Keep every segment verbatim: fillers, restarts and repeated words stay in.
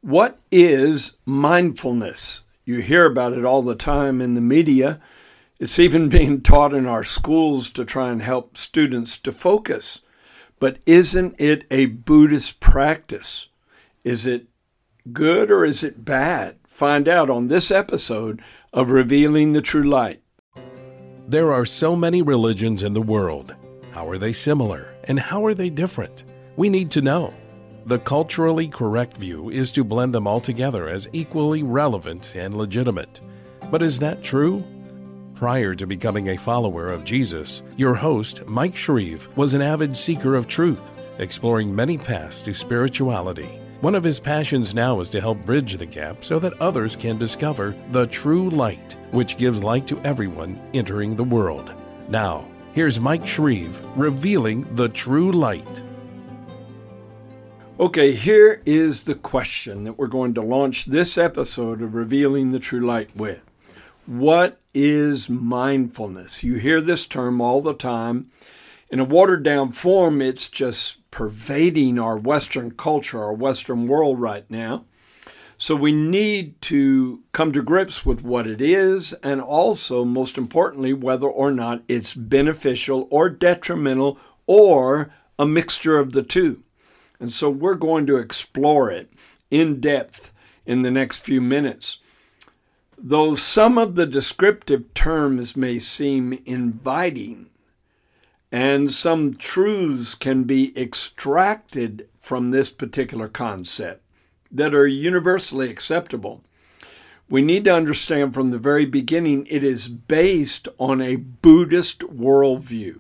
What is mindfulness? You hear about it all the time in the media. It's even being taught in our schools to try and help students to focus. But isn't it a Buddhist practice? Is it good or is it bad? Find out on this episode of Revealing the True Light. There are so many religions in the world. How are they similar and how are they different? We need to know. The culturally correct view is to blend them all together as equally relevant and legitimate. But is that true? Prior to becoming a follower of Jesus, your host, Mike Shreve, was an avid seeker of truth, exploring many paths to spirituality. One of his passions now is to help bridge the gap so that others can discover the true light, which gives light to everyone entering the world. Now, here's Mike Shreve revealing the true light. Okay, here is the question that we're going to launch this episode of Revealing the True Light with. What is mindfulness? You hear this term all the time. In a watered-down form, it's just pervading our Western culture, our Western world right now. So we need to come to grips with what it is and also, most importantly, whether or not it's beneficial or detrimental or a mixture of the two. And so we're going to explore it in depth in the next few minutes. Though some of the descriptive terms may seem inviting, and some truths can be extracted from this particular concept that are universally acceptable, we need to understand from the very beginning it is based on a Buddhist worldview.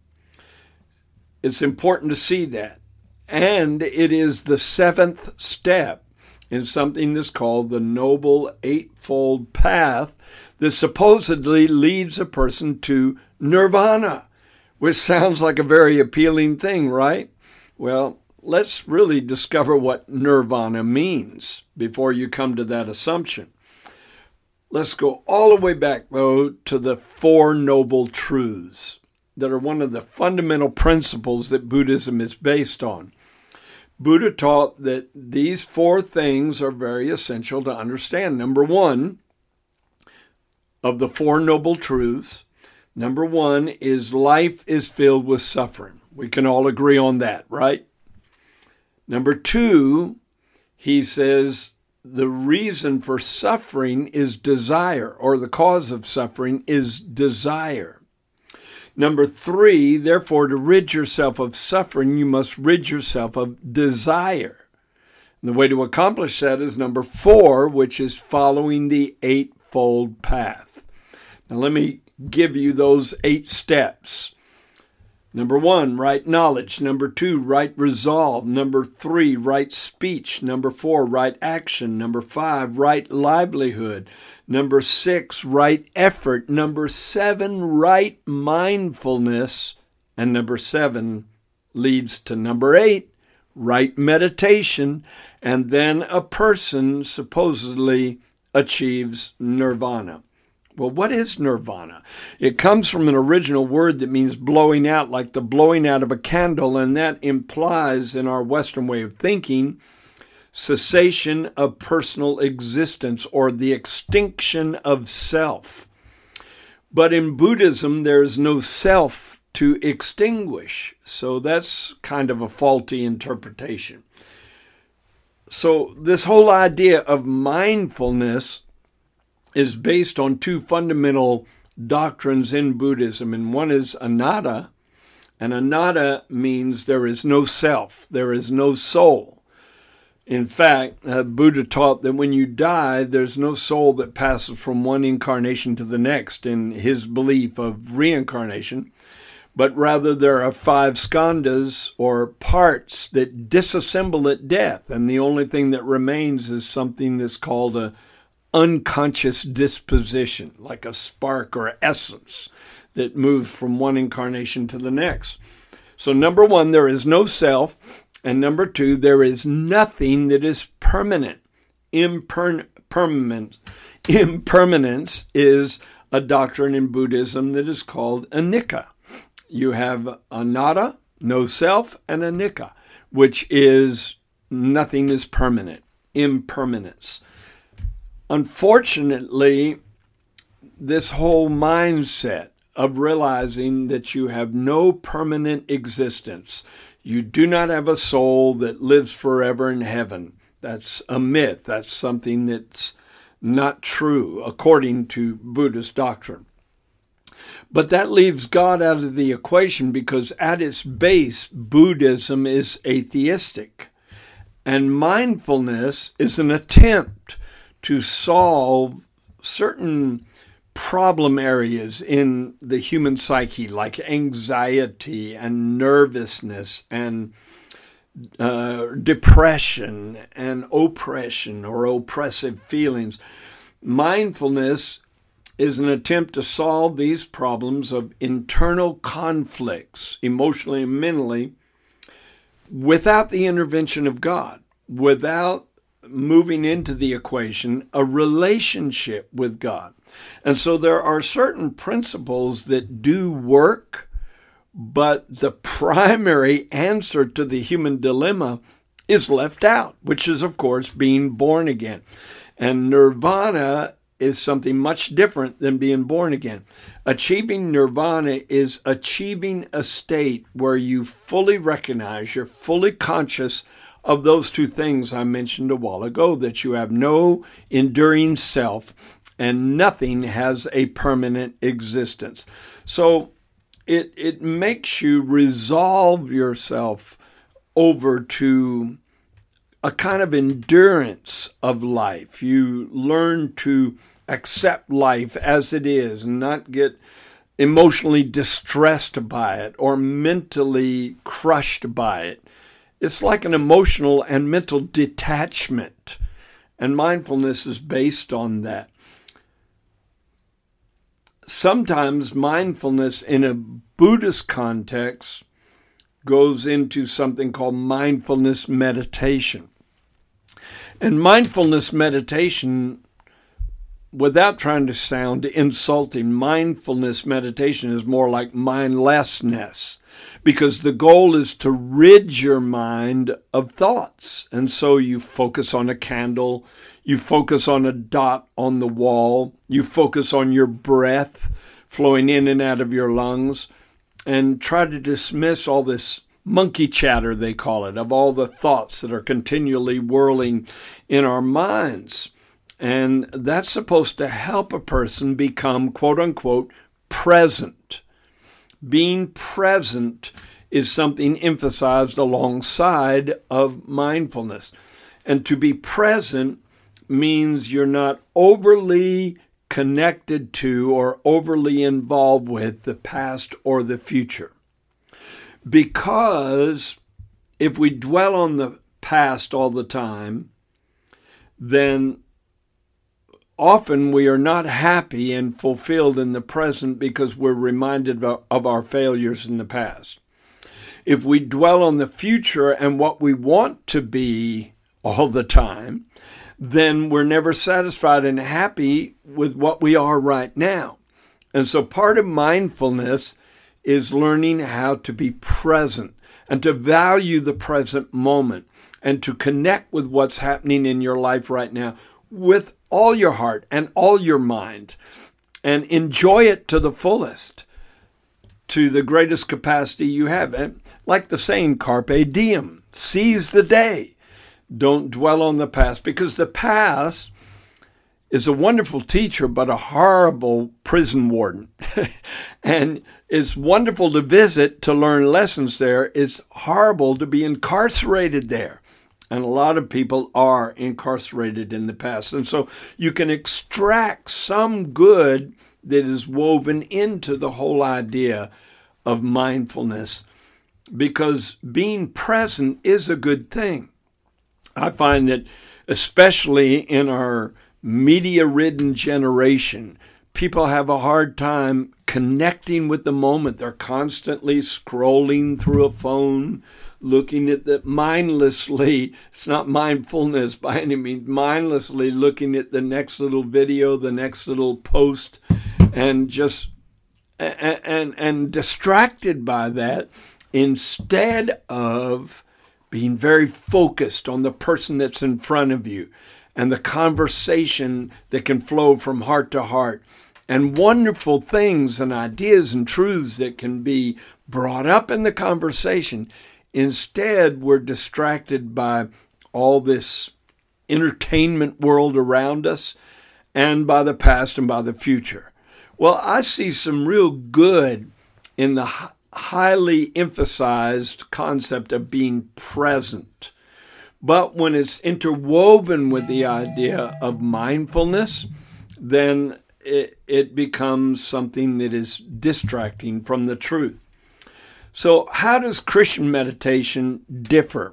It's important to see that. And it is the seventh step in something that's called the Noble Eightfold Path that supposedly leads a person to nirvana, which sounds like a very appealing thing, right? Well, let's really discover what nirvana means before you come to that assumption. Let's go all the way back, though, to the Four Noble Truths that are one of the fundamental principles that Buddhism is based on. Buddha taught that these four things are very essential to understand. Number one, of the Four Noble Truths, number one is life is filled with suffering. We can all agree on that, right? Number two, he says the reason for suffering is desire, or the cause of suffering is desire. Number three, therefore, to rid yourself of suffering, you must rid yourself of desire. And the way to accomplish that is number four, which is following the Eightfold Path. Now, let me give you those eight steps. Number one, right knowledge. Number two, right resolve. Number three, right speech. Number four, right action. Number five, right livelihood. Number six, right effort. Number seven, right mindfulness. And number seven leads to number eight, right meditation. And then a person supposedly achieves nirvana. Well, what is nirvana? It comes from an original word that means blowing out, like the blowing out of a candle, and that implies, in our Western way of thinking, cessation of personal existence or the extinction of self. But in Buddhism, there is no self to extinguish, so that's kind of a faulty interpretation. So this whole idea of mindfulness is based on two fundamental doctrines in Buddhism, and one is anatta, and anatta means there is no self, there is no soul. In fact, uh, Buddha taught that when you die, there's no soul that passes from one incarnation to the next in his belief of reincarnation, but rather there are five skandhas, or parts, that disassemble at death, and the only thing that remains is something that's called a unconscious disposition, like a spark or essence that moves from one incarnation to the next. So number one, there is no self. And number two, there is nothing that is permanent. Imper- permanent. Impermanence is a doctrine in Buddhism that is called anicca. You have anatta, no self, and anicca, which is nothing is permanent. impermanence. Unfortunately, this whole mindset of realizing that you have no permanent existence, you do not have a soul that lives forever in heaven. That's a myth. That's something that's not true according to Buddhist doctrine. But that leaves God out of the equation because at its base, Buddhism is atheistic. And mindfulness is an attempt to solve certain problem areas in the human psyche, like anxiety and nervousness and uh, depression and oppression or oppressive feelings. Mindfulness is an attempt to solve these problems of internal conflicts, emotionally and mentally, without the intervention of God, without moving into the equation a relationship with God. And so there are certain principles that do work, but the primary answer to the human dilemma is left out, which is, of course, being born again. And nirvana is something much different than being born again. Achieving nirvana is achieving a state where you fully recognize, you're fully conscious of those two things I mentioned a while ago, that you have no enduring self and nothing has a permanent existence. So it it makes you resolve yourself over to a kind of endurance of life. You learn to accept life as it is and not get emotionally distressed by it or mentally crushed by it. It's like an emotional and mental detachment, and mindfulness is based on that. Sometimes mindfulness in a Buddhist context goes into something called mindfulness meditation. And mindfulness meditation, without trying to sound insulting, mindfulness meditation is more like mindlessness, because the goal is to rid your mind of thoughts. And so you focus on a candle, you focus on a dot on the wall, you focus on your breath flowing in and out of your lungs, and try to dismiss all this monkey chatter, they call it, of all the thoughts that are continually whirling in our minds. And that's supposed to help a person become, quote unquote, present. Being present is something emphasized alongside of mindfulness. And to be present means you're not overly connected to or overly involved with the past or the future. Because if we dwell on the past all the time, then often we are not happy and fulfilled in the present because we're reminded of our failures in the past. If we dwell on the future and what we want to be all the time, then we're never satisfied and happy with what we are right now. And so part of mindfulness is learning how to be present and to value the present moment and to connect with what's happening in your life right now with all your heart and all your mind, and enjoy it to the fullest, to the greatest capacity you have. And like the saying, carpe diem, seize the day. Don't dwell on the past, because the past is a wonderful teacher, but a horrible prison warden. And it's wonderful to visit to learn lessons there. It's horrible to be incarcerated there. And a lot of people are incarcerated in the past. And so you can extract some good that is woven into the whole idea of mindfulness, because being present is a good thing. I find that especially in our media-ridden generation, people have a hard time connecting with the moment. They're constantly scrolling through a phone, looking at the mindlessly, it's not mindfulness by any means, mindlessly looking at the next little video, the next little post, and just and and, and distracted by that instead of being very focused on the person that's in front of you and the conversation that can flow from heart to heart, and wonderful things and ideas and truths that can be brought up in the conversation. Instead, we're distracted by all this entertainment world around us and by the past and by the future. Well, I see some real good in the highly emphasized concept of being present. But when it's interwoven with the idea of mindfulness, then it, it becomes something that is distracting from the truth. So how does Christian meditation differ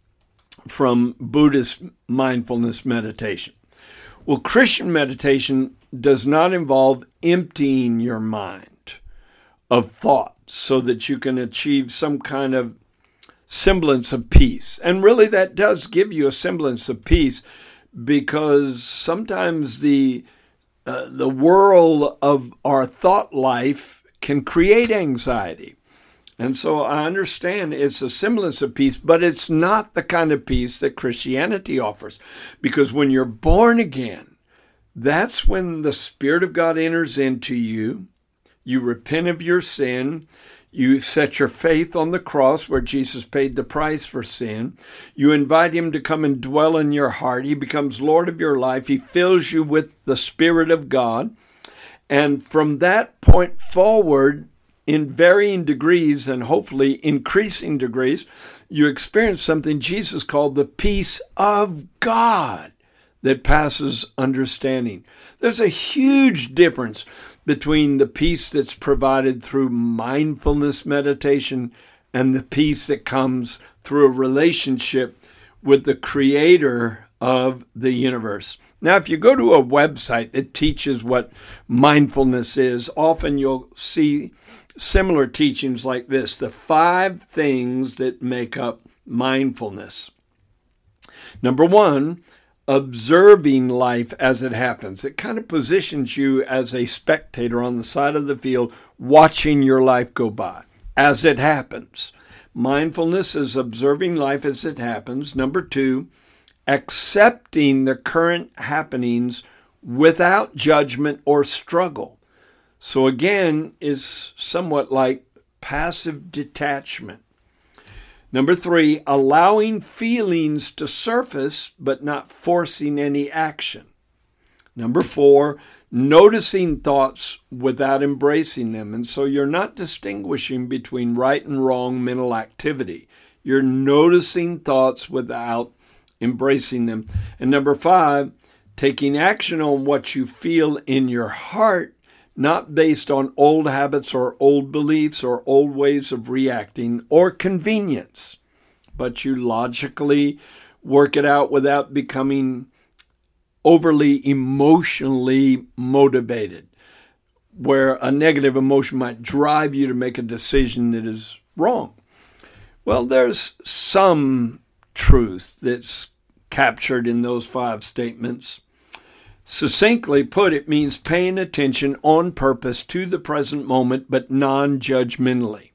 from Buddhist mindfulness meditation? Well, Christian meditation does not involve emptying your mind of thought so that you can achieve some kind of semblance of peace. And really that does give you a semblance of peace, because sometimes the uh, the whirl of our thought life can create anxiety. And so I understand it's a semblance of peace, but it's not the kind of peace that Christianity offers. Because when you're born again, that's when the Spirit of God enters into you. You repent of your sin. You set your faith on the cross where Jesus paid the price for sin. You invite him to come and dwell in your heart. He becomes Lord of your life. He fills you with the Spirit of God. And from that point forward, in varying degrees and hopefully increasing degrees, you experience something Jesus called the peace of God that passes understanding. There's a huge difference between the peace that's provided through mindfulness meditation and the peace that comes through a relationship with the Creator of the universe. Now, if you go to a website that teaches what mindfulness is, often you'll see similar teachings like this: the five things that make up mindfulness. Number one, observing life as it happens. It kind of positions you as a spectator on the side of the field, watching your life go by as it happens. Mindfulness is observing life as it happens. Number two, accepting the current happenings without judgment or struggle. So again, is somewhat like passive detachment. Number three, allowing feelings to surface but not forcing any action. Number four, noticing thoughts without embracing them. And so you're not distinguishing between right and wrong mental activity. You're noticing thoughts without embracing them. And number five, taking action on what you feel in your heart, not based on old habits or old beliefs or old ways of reacting or convenience, but you logically work it out without becoming overly emotionally motivated, where a negative emotion might drive you to make a decision that is wrong. Well, there's some truth that's captured in those five statements. Succinctly put, it means paying attention on purpose to the present moment, but non-judgmentally.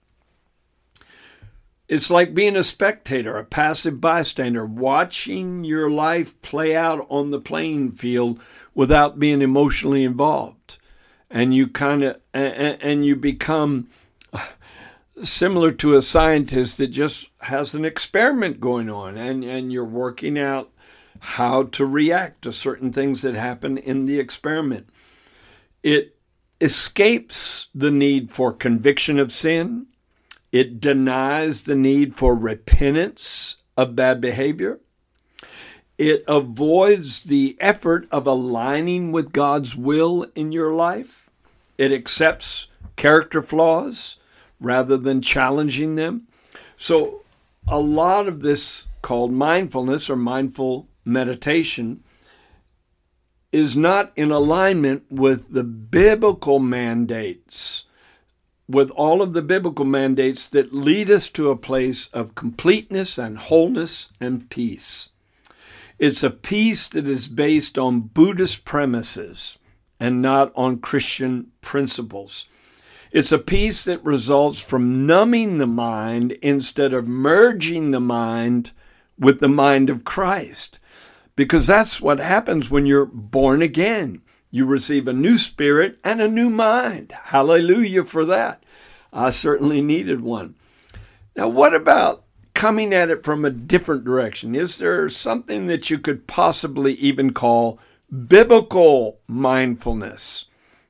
It's like being a spectator, a passive bystander, watching your life play out on the playing field without being emotionally involved. And you kind of, and, and you become similar to a scientist that just has an experiment going on, and, and you're working out how to react to certain things that happen in the experiment. It escapes the need for conviction of sin. It denies the need for repentance of bad behavior. It avoids the effort of aligning with God's will in your life. It accepts character flaws rather than challenging them. So a lot of this, called mindfulness or mindful meditation, is not in alignment with the biblical mandates, with all of the biblical mandates that lead us to a place of completeness and wholeness and peace. It's a peace that is based on Buddhist premises and not on Christian principles. It's a peace that results from numbing the mind instead of merging the mind with the mind of Christ. Because that's what happens when you're born again. You receive a new spirit and a new mind. Hallelujah for that. I certainly needed one. Now, what about coming at it from a different direction? Is there something that you could possibly even call biblical mindfulness?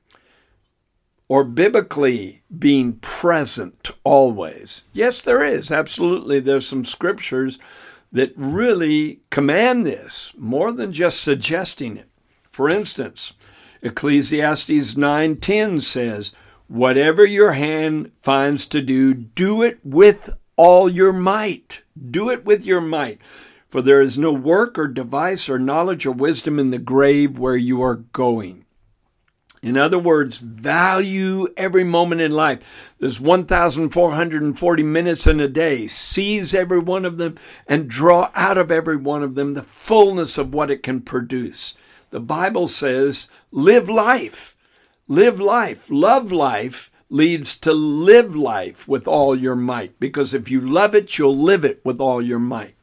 Or biblically being present always? Yes, there is. Absolutely. There's some scriptures that really command this more than just suggesting it. For instance, Ecclesiastes nine ten says, whatever your hand finds to do, do it with all your might. Do it with your might. For there is no work or device or knowledge or wisdom in the grave where you are going. In other words, value every moment in life. There's one thousand four hundred forty minutes in a day. Seize every one of them and draw out of every one of them the fullness of what it can produce. The Bible says, live life. Live life. Love life leads to live life with all your might. Because if you love it, you'll live it with all your might.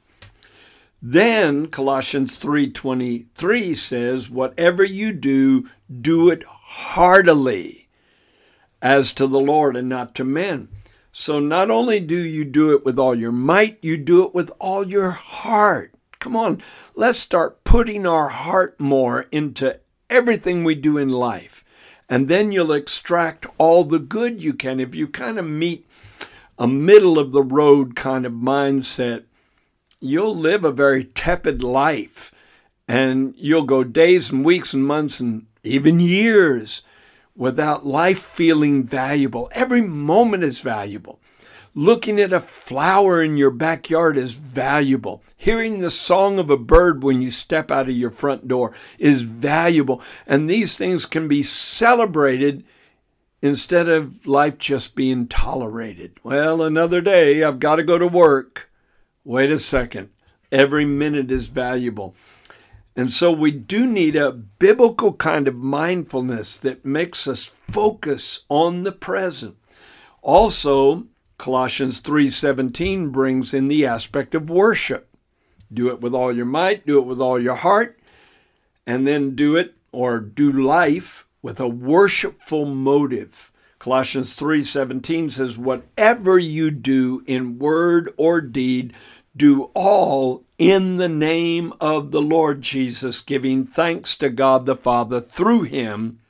Then Colossians three twenty-three says, whatever you do, do it heartily as to the Lord and not to men. So not only do you do it with all your might, you do it with all your heart. Come on, let's start putting our heart more into everything we do in life. And then you'll extract all the good you can. If you kind of meet a middle of the road kind of mindset, you'll live a very tepid life. And you'll go days and weeks and months and even years without life feeling valuable. Every moment is valuable. Looking at a flower in your backyard is valuable. Hearing the song of a bird when you step out of your front door is valuable. And these things can be celebrated instead of life just being tolerated. Well, another day, I've got to go to work. Wait a second. Every minute is valuable. And so we do need a biblical kind of mindfulness that makes us focus on the present. Also, Colossians three seventeen brings in the aspect of worship. Do it with all your might, do it with all your heart, and then do it or do life with a worshipful motive. Colossians three seventeen says, whatever you do in word or deed, do all in the name of the Lord Jesus, giving thanks to God the Father through him.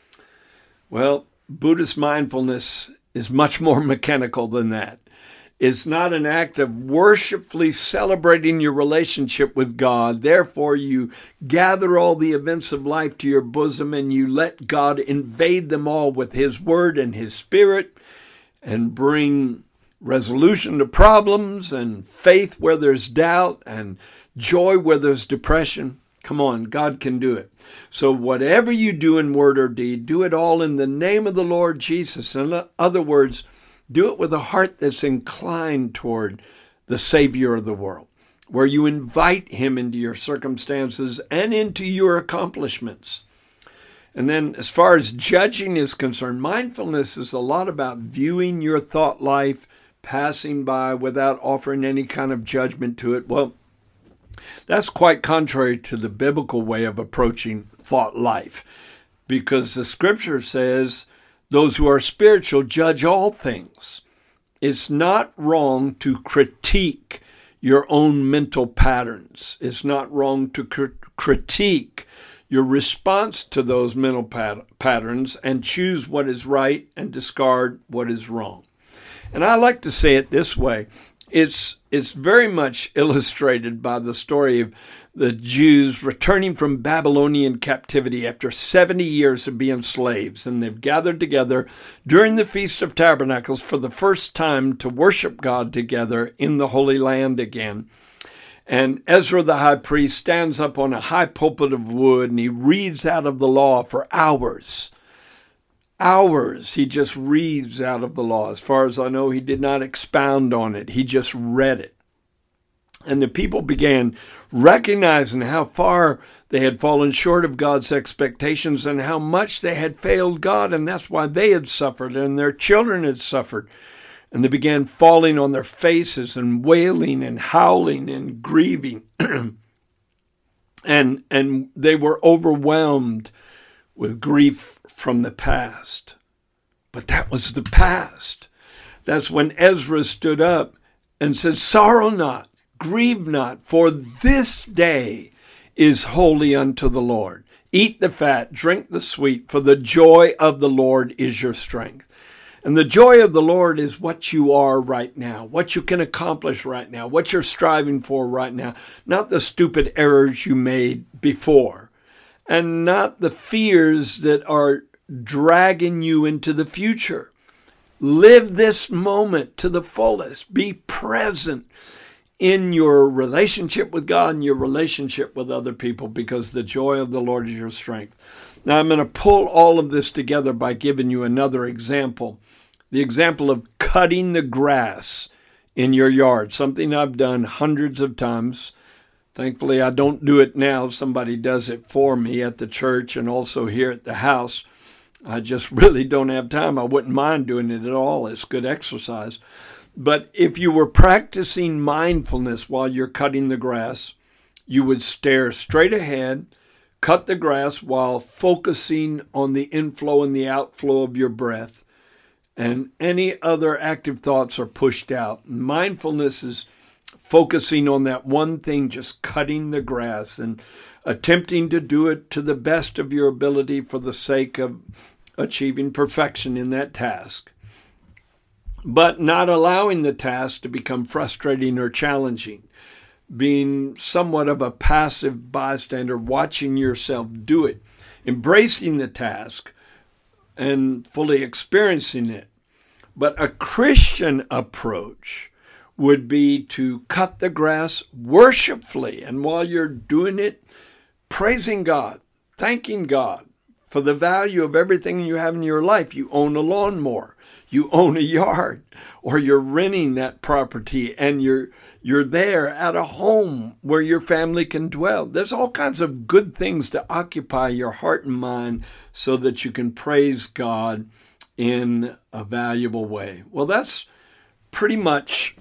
Well, Buddhist mindfulness is much more mechanical than that. It's not an act of worshipfully celebrating your relationship with God. Therefore, you gather all the events of life to your bosom and you let God invade them all with his word and his spirit and bring resolution to problems and faith where there's doubt and joy where there's depression. Come on, God can do it. So whatever you do in word or deed, do it all in the name of the Lord Jesus. In other words, do it with a heart that's inclined toward the Savior of the world, where you invite him into your circumstances and into your accomplishments. And then as far as judging is concerned, mindfulness is a lot about viewing your thought life, passing by without offering any kind of judgment to it. Well, that's quite contrary to the biblical way of approaching thought life, because the scripture says those who are spiritual judge all things. It's not wrong to critique your own mental patterns. It's not wrong to cr- critique your response to those mental pat- patterns and choose what is right and discard what is wrong. And I like to say it this way. It's it's very much illustrated by the story of the Jews returning from Babylonian captivity after seventy years of being slaves. And they've gathered together during the Feast of Tabernacles for the first time to worship God together in the Holy Land again. And Ezra the high priest stands up on a high pulpit of wood and he reads out of the law for hours. Hours he just reads out of the law. As far as I know, he did not expound on it. He just read it. And the people began recognizing how far they had fallen short of God's expectations and how much they had failed God. And that's why they had suffered and their children had suffered. And they began falling on their faces and wailing and howling and grieving. and, and they were overwhelmed with grief from the past. But that was the past. That's when Ezra stood up and said, "Sorrow not, grieve not, for this day is holy unto the Lord. Eat the fat, drink the sweet, for the joy of the Lord is your strength." And the joy of the Lord is what you are right now, what you can accomplish right now, what you're striving for right now, not the stupid errors you made before, and not the fears that are dragging you into the future. Live this moment to the fullest. Be present in your relationship with God and your relationship with other people, because the joy of the Lord is your strength. Now, I'm going to pull all of this together by giving you another example. The example of cutting the grass in your yard, something I've done hundreds of times. Thankfully, I don't do it now. Somebody does it for me at the church and also here at the house. I just really don't have time. I wouldn't mind doing it at all. It's good exercise. But if you were practicing mindfulness while you're cutting the grass, you would stare straight ahead, cut the grass while focusing on the inflow and the outflow of your breath, and any other active thoughts are pushed out. Mindfulness is focusing on that one thing, just cutting the grass and attempting to do it to the best of your ability for the sake of achieving perfection in that task, but not allowing the task to become frustrating or challenging, being somewhat of a passive bystander, watching yourself do it, embracing the task and fully experiencing it. But a Christian approach would be to cut the grass worshipfully, and while you're doing it, praising God, thanking God for the value of everything you have in your life. You own a lawnmower, you own a yard, or you're renting that property and you're you're there at a home where your family can dwell. There's all kinds of good things to occupy your heart and mind so that you can praise God in a valuable way. Well, that's pretty much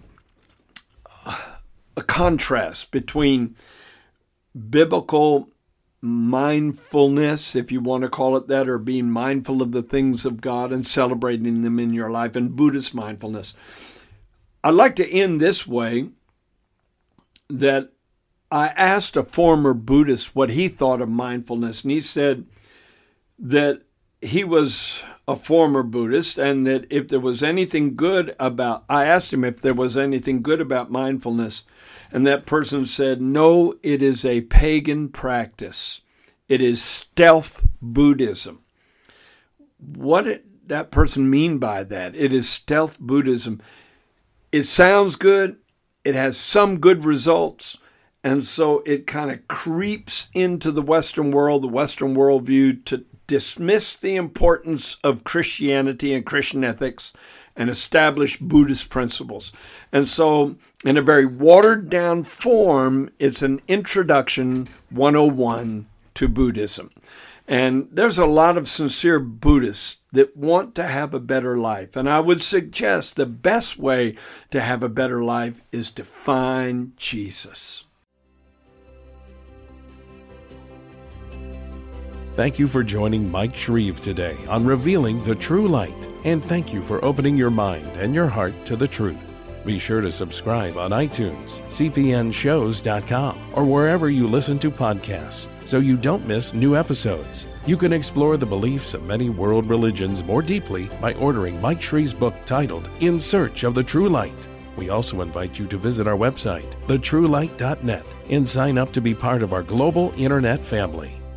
a contrast between biblical mindfulness, if you want to call it that, or being mindful of the things of God and celebrating them in your life, and Buddhist mindfulness. I'd like to end this way, that I asked a former Buddhist what he thought of mindfulness, and he said that he was a former Buddhist, and that if there was anything good about, I asked him if there was anything good about mindfulness, and that person said, no, it is a pagan practice. It is stealth Buddhism. What did that person mean by that? It is stealth Buddhism. It sounds good. It has some good results. And so it kind of creeps into the Western world, the Western worldview, to dismiss the importance of Christianity and Christian ethics and establish Buddhist principles. And so in a very watered down form, it's an introduction one oh one to Buddhism. And there's a lot of sincere Buddhists that want to have a better life. And I would suggest the best way to have a better life is to find Jesus. Thank you for joining Mike Shreve today on Revealing the True Light, and thank you for opening your mind and your heart to the truth. Be sure to subscribe on iTunes, c p n shows dot com, or wherever you listen to podcasts so you don't miss new episodes. You can explore the beliefs of many world religions more deeply by ordering Mike Shreve's book titled In Search of the True Light. We also invite you to visit our website, the true light dot net, and sign up to be part of our global internet family.